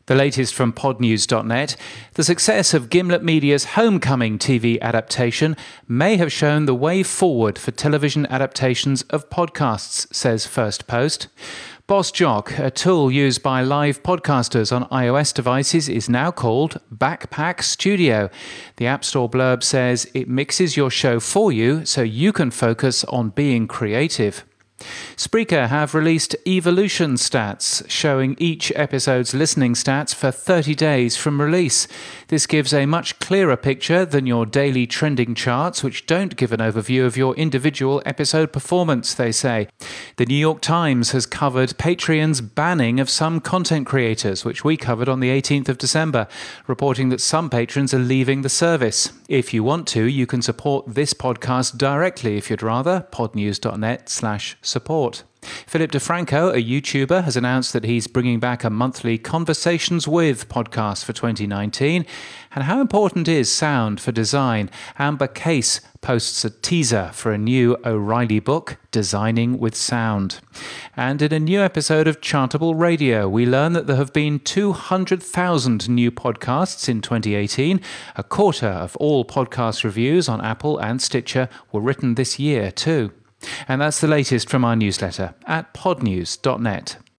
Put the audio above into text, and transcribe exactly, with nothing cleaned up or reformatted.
The latest from pod news dot net. The success of Gimlet Media's Homecoming T V adaptation may have shown the way forward for television adaptations of podcasts, says First Post. BossJock, a tool used by live podcasters on iOS devices, is now called Backpack Studio. The App Store blurb says it mixes your show for you so you can focus on being creative. Spreaker have released Evolution stats, showing each episode's listening stats for thirty days from release. This gives a much clearer picture than your daily trending charts, which don't give an overview of your individual episode performance, they say. The New York Times has covered Patreon's banning of some content creators, which we covered on the eighteenth of December, reporting that some patrons are leaving the service. If you want to, you can support this podcast directly if you'd rather, pod news dot net slash support. Philip DeFranco, a YouTuber, has announced that he's bringing back a monthly Conversations With podcast for twenty nineteen. And how important is sound for design? Amber Case posts a teaser for a new O'Reilly book, Designing with Sound. And in a new episode of Chartable Radio, we learn that there have been two hundred thousand new podcasts in twenty eighteen. A quarter of all podcast reviews on Apple and Stitcher were written this year too. And that's the latest from our newsletter at pod news dot net.